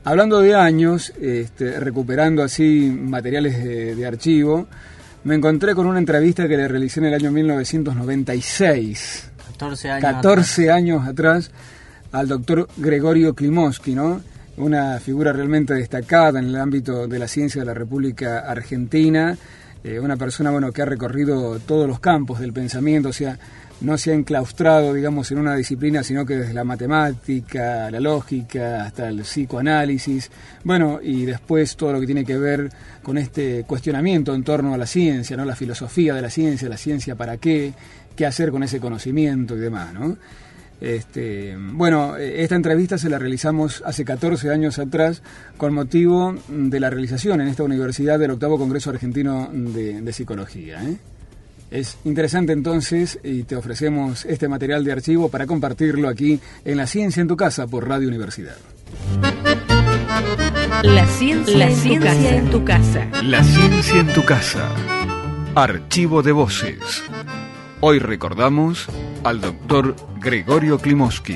Hablando de años, recuperando así materiales de archivo, me encontré con una entrevista que le realicé en el año 1996. 14 años atrás, al doctor Gregorio Klimovsky, ¿no? Una figura realmente destacada en el ámbito de la ciencia de la República Argentina, una persona, bueno, que ha recorrido todos los campos del pensamiento, o sea, no se ha enclaustrado, digamos, en una disciplina, sino que desde la matemática, la lógica, hasta el psicoanálisis, bueno, y después todo lo que tiene que ver con este cuestionamiento en torno a la ciencia, ¿no? La filosofía de la ciencia para qué hacer con ese conocimiento y demás, ¿no? Bueno, esta entrevista se la realizamos hace 14 años atrás con motivo de la realización en esta universidad del 8º Congreso Argentino de Psicología, ¿eh? Es interesante entonces y te ofrecemos este material de archivo para compartirlo aquí en La Ciencia en tu Casa por Radio Universidad. La ciencia en tu casa. La Ciencia en tu Casa. Archivo de voces. Hoy recordamos al doctor Gregorio Klimovsky.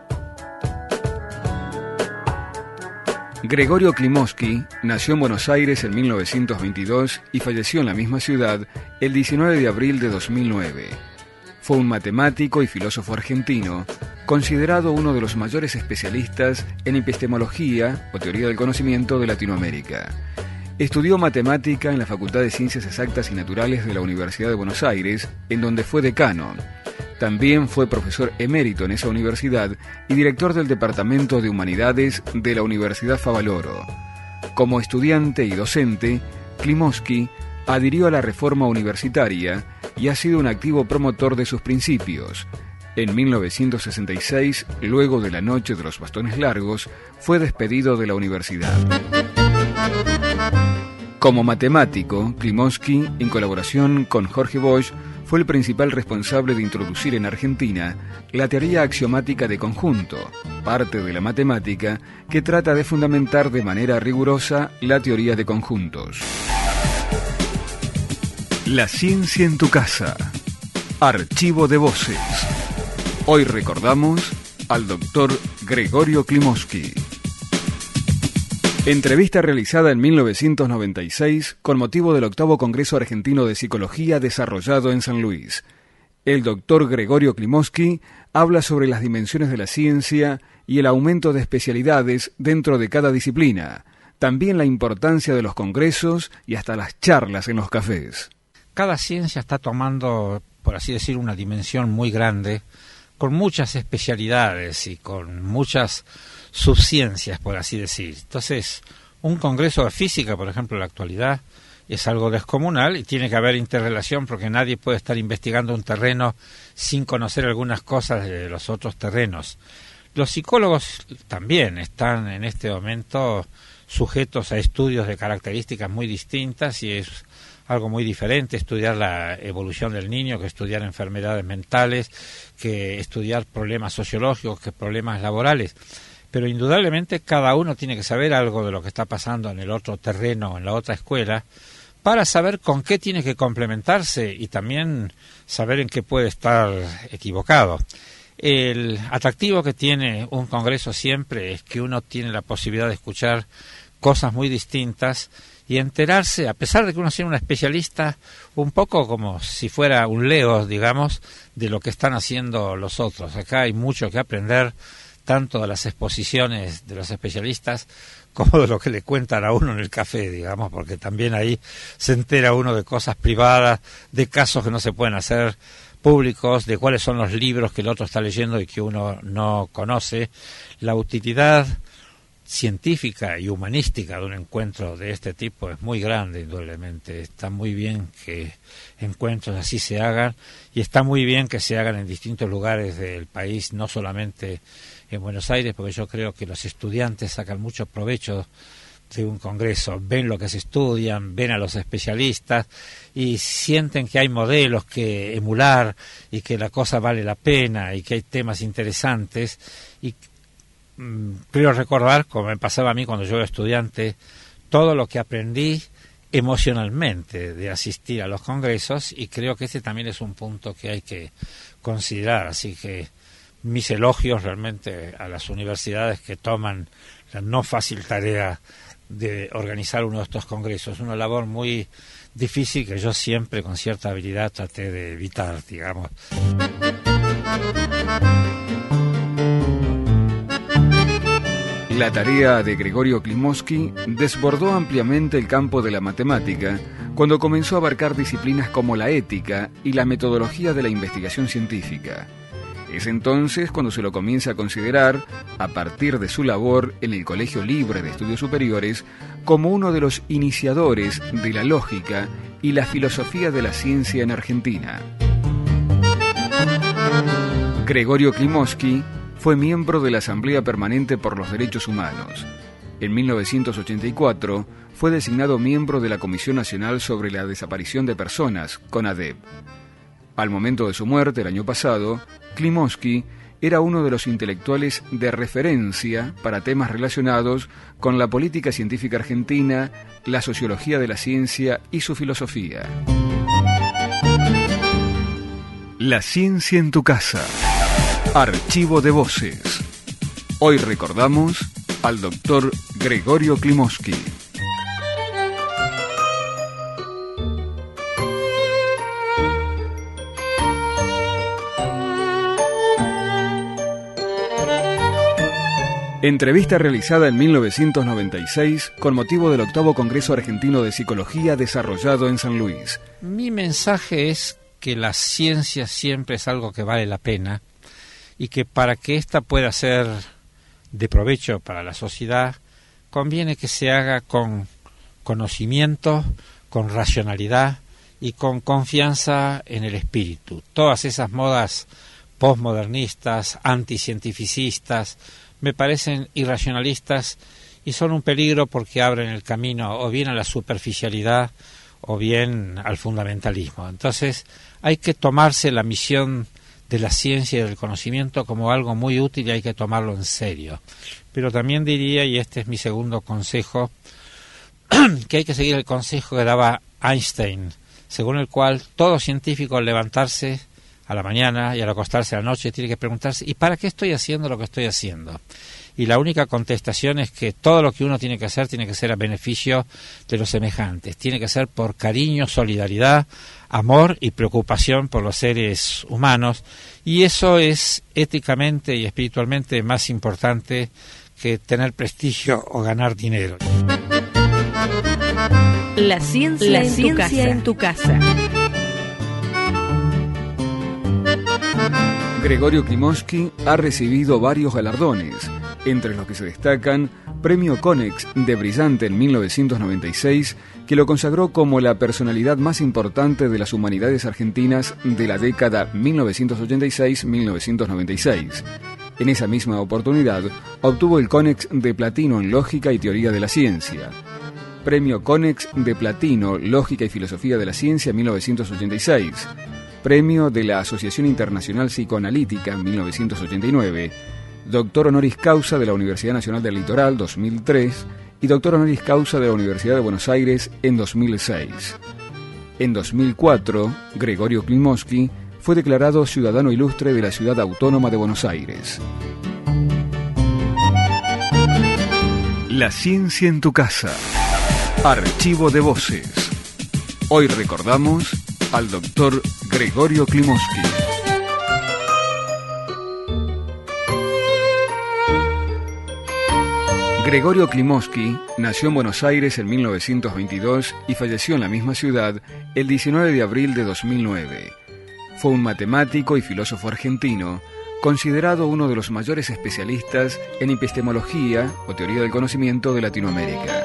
Gregorio Klimovsky nació en Buenos Aires en 1922 y falleció en la misma ciudad el 19 de abril de 2009. Fue un matemático y filósofo argentino, considerado uno de los mayores especialistas en epistemología o teoría del conocimiento de Latinoamérica. Estudió matemática en la Facultad de Ciencias Exactas y Naturales de la Universidad de Buenos Aires, en donde fue decano. También fue profesor emérito en esa universidad y director del Departamento de Humanidades de la Universidad Favaloro. Como estudiante y docente, Klimovsky adhirió a la reforma universitaria y ha sido un activo promotor de sus principios. En 1966, luego de la Noche de los Bastones Largos, fue despedido de la universidad. Como matemático, Klimovsky, en colaboración con Jorge Bosch, fue el principal responsable de introducir en Argentina la teoría axiomática de conjunto, parte de la matemática que trata de fundamentar de manera rigurosa la teoría de conjuntos. La Ciencia en tu Casa. Archivo de voces. Hoy recordamos al doctor Gregorio Klimovsky. Entrevista realizada en 1996 con motivo del 8º Congreso Argentino de Psicología desarrollado en San Luis. El doctor Gregorio Klimovsky habla sobre las dimensiones de la ciencia y el aumento de especialidades dentro de cada disciplina, también la importancia de los congresos y hasta las charlas en los cafés. Cada ciencia está tomando, por así decir, una dimensión muy grande, con muchas especialidades y con muchas subciencias, por así decir. Entonces, un congreso de física, por ejemplo, en la actualidad, es algo descomunal y tiene que haber interrelación porque nadie puede estar investigando un terreno sin conocer algunas cosas de los otros terrenos. Los psicólogos también están en este momento sujetos a estudios de características muy distintas y es algo muy diferente estudiar la evolución del niño que estudiar enfermedades mentales, que estudiar problemas sociológicos, que problemas laborales. Pero indudablemente cada uno tiene que saber algo de lo que está pasando en el otro terreno, en la otra escuela, para saber con qué tiene que complementarse y también saber en qué puede estar equivocado. El atractivo que tiene un congreso siempre es que uno tiene la posibilidad de escuchar cosas muy distintas y enterarse, a pesar de que uno sea un especialista, un poco como si fuera un leo, digamos, de lo que están haciendo los otros. Acá hay mucho que aprender, tanto de las exposiciones de los especialistas como de lo que le cuentan a uno en el café, digamos, porque también ahí se entera uno de cosas privadas, de casos que no se pueden hacer públicos, de cuáles son los libros que el otro está leyendo y que uno no conoce. La utilidad científica y humanística de un encuentro de este tipo es muy grande, indudablemente. Está muy bien que encuentros así se hagan y está muy bien que se hagan en distintos lugares del país, no solamente en Buenos Aires, porque yo creo que los estudiantes sacan mucho provecho de un congreso, ven lo que se estudian, ven a los especialistas y sienten que hay modelos que emular y que la cosa vale la pena y que hay temas interesantes y creo recordar, como me pasaba a mí cuando yo era estudiante, todo lo que aprendí emocionalmente de asistir a los congresos y creo que este también es un punto que hay que considerar, así que mis elogios realmente a las universidades que toman la no fácil tarea de organizar uno de estos congresos. Una labor muy difícil que yo siempre con cierta habilidad traté de evitar, digamos. La tarea de Gregorio Klimovsky desbordó ampliamente el campo de la matemática cuando comenzó a abarcar disciplinas como la ética y la metodología de la investigación científica. Es entonces cuando se lo comienza a considerar, a partir de su labor en el Colegio Libre de Estudios Superiores, como uno de los iniciadores de la lógica y la filosofía de la ciencia en Argentina. Gregorio Klimovsky fue miembro de la Asamblea Permanente por los Derechos Humanos. En 1984 fue designado miembro de la Comisión Nacional sobre la Desaparición de Personas, CONADEP. Al momento de su muerte, el año pasado, Klimovsky era uno de los intelectuales de referencia para temas relacionados con la política científica argentina, la sociología de la ciencia y su filosofía. La ciencia en tu casa. Archivo de voces. Hoy recordamos al doctor Gregorio Klimovsky. Entrevista realizada en 1996 con motivo del 8º Congreso Argentino de Psicología desarrollado en San Luis. Mi mensaje es que la ciencia siempre es algo que vale la pena y que para que ésta pueda ser de provecho para la sociedad, conviene que se haga con conocimiento, con racionalidad y con confianza en el espíritu. Todas esas modas postmodernistas, anticientificistas, me parecen irracionalistas y son un peligro porque abren el camino o bien a la superficialidad o bien al fundamentalismo. Entonces hay que tomarse la misión de la ciencia y del conocimiento como algo muy útil y hay que tomarlo en serio. Pero también diría, y este es mi segundo consejo, que hay que seguir el consejo que daba Einstein, según el cual todo científico al levantarse a la mañana y al acostarse a la noche tiene que preguntarse, ¿y para qué estoy haciendo lo que estoy haciendo? Y la única contestación es que todo lo que uno tiene que hacer tiene que ser a beneficio de los semejantes, tiene que ser por cariño, solidaridad, amor y preocupación por los seres humanos, y eso es éticamente y espiritualmente más importante que tener prestigio o ganar dinero. La ciencia en tu casa. Gregorio Klimovsky ha recibido varios galardones, entre los que se destacan Premio Konex de Brillante en 1996, que lo consagró como la personalidad más importante de las humanidades argentinas de la década 1986-1996. En esa misma oportunidad, obtuvo el Konex de Platino en Lógica y Teoría de la Ciencia. Premio Konex de Platino, Lógica y Filosofía de la Ciencia 1986. Premio de la Asociación Internacional Psicoanalítica 1989, Doctor Honoris Causa de la Universidad Nacional del Litoral 2003 y Doctor Honoris Causa de la Universidad de Buenos Aires en 2006. En 2004, Gregorio Klimovsky fue declarado Ciudadano Ilustre de la Ciudad Autónoma de Buenos Aires. La ciencia en tu casa. Archivo de voces. Hoy recordamos al doctor Gregorio Klimovsky. Gregorio Klimovsky nació en Buenos Aires en 1922 y falleció en la misma ciudad el 19 de abril de 2009. Fue un matemático y filósofo argentino, considerado uno de los mayores especialistas en epistemología o teoría del conocimiento de Latinoamérica.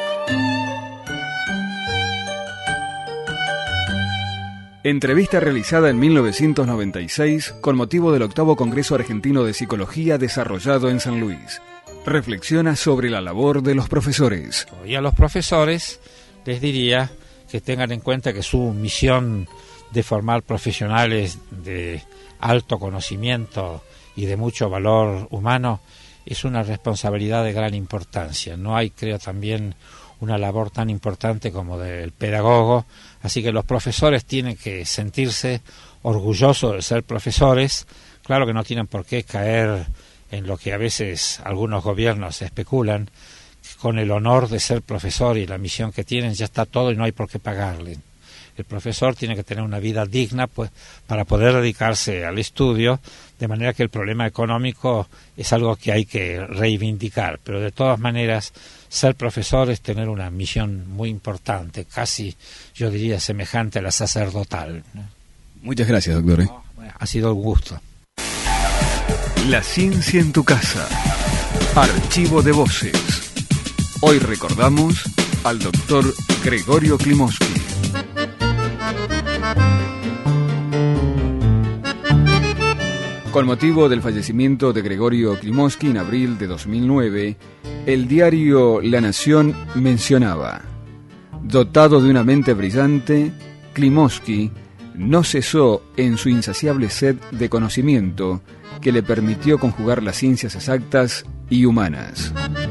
Entrevista realizada en 1996 con motivo del 8º Congreso Argentino de Psicología desarrollado en San Luis. Reflexiona sobre la labor de los profesores. Y a los profesores les diría que tengan en cuenta que su misión de formar profesionales de alto conocimiento y de mucho valor humano es una responsabilidad de gran importancia. No hay, creo, también una labor tan importante como del pedagogo, así que los profesores tienen que sentirse orgullosos de ser profesores. Claro que no tienen por qué caer en lo que a veces algunos gobiernos especulan, con el honor de ser profesor y la misión que tienen ya está todo y no hay por qué pagarle. El profesor tiene que tener una vida digna, pues, para poder dedicarse al estudio, de manera que el problema económico es algo que hay que reivindicar, pero de todas maneras ser profesor es tener una misión muy importante, casi yo diría semejante a la sacerdotal, ¿no? Muchas gracias, doctor. Ha sido un gusto. La ciencia en tu casa. Archivo de voces. Hoy recordamos al doctor Gregorio Klimovsky. Con motivo del fallecimiento de Gregorio Klimovsky en abril de 2009, el diario La Nación mencionaba: dotado de una mente brillante, Klimovsky no cesó en su insaciable sed de conocimiento que le permitió conjugar las ciencias exactas y humanas.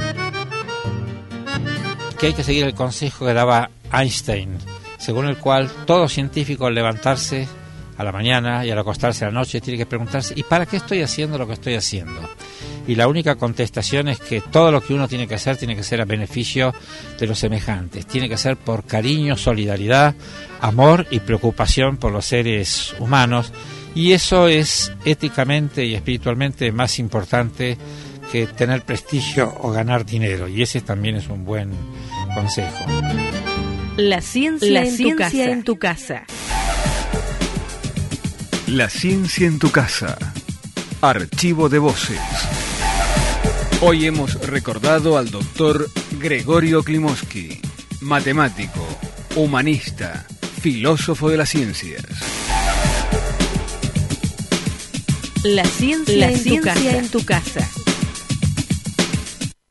Que hay que seguir el consejo que daba Einstein, según el cual todo científico al levantarse a la mañana y al acostarse a la noche tiene que preguntarse: ¿y para qué estoy haciendo lo que estoy haciendo? Y la única contestación es que todo lo que uno tiene que hacer tiene que ser a beneficio de los semejantes, tiene que ser por cariño, solidaridad, amor y preocupación por los seres humanos, y eso es éticamente y espiritualmente más importante que tener prestigio o ganar dinero, y ese también es un buen consejo. La ciencia en tu casa. La ciencia en tu casa. Archivo de voces. Hoy hemos recordado al doctor Gregorio Klimovsky, matemático, humanista, filósofo de las ciencias. La ciencia en tu casa.